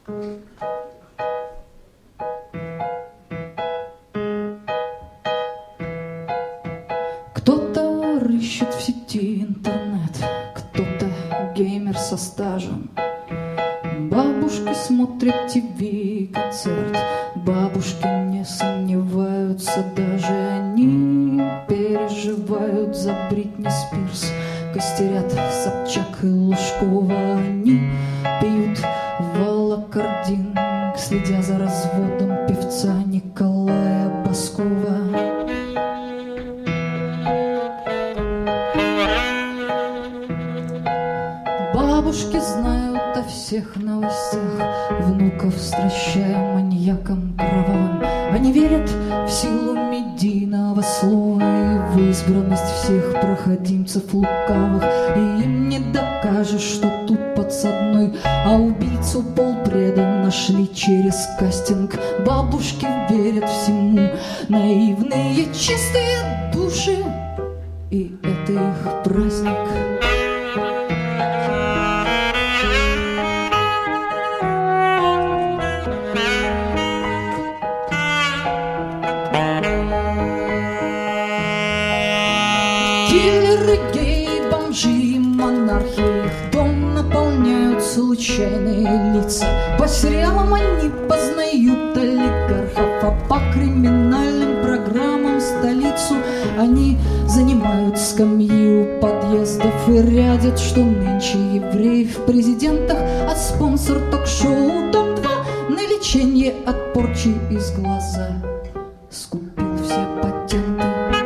Кто-то рыщет в сети интернет, кто-то геймер со стажем. Бабушки смотрят ТВ-концерт, бабушки не сомневаются, даже они переживают за Бритни Спирс. Костерят Собчак и Лужкова, они пьют волокордин, следя за разводом певца Николая Баскова. Бабушки знают о всех новостях, внуков стращая маньяком кровавым. Они верят в силу медийного слова и в избранность всех проходимцев лукавых. И им не докажешь, что тут подсадной, а убийцу полпреда нашли через кастинг. Бабушки верят всему, наивные чистые души, и это их праздник. Киллеры, геи, бомжи и монархи, их дом наполняют случайные лица. По сериалам они познают олигархов, а по криминальным программам столицу. Они занимают скамьи у подъездов и рядят, что нынче евреи в президентах. А спонсор ток-шоу «Дом-2» на лечение от порчи из глаза скупил все патенты.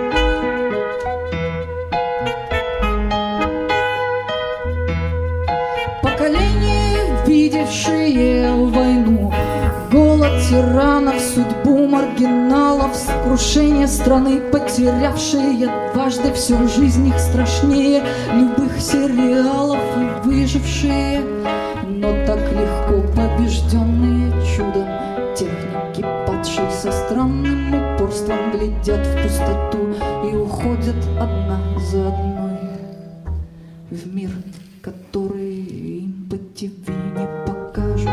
Поколение, видевшие войну, голод тиранов, судьбу маргиналов, крушение страны, потерявшие дважды все, жизнь их страшнее любых сериалов, и выжившие, но так легко побежденные чудом техники, падшие со странным упорством, глядят в пустоту и уходят одна за одной в мир, который им по ТВ не покажут.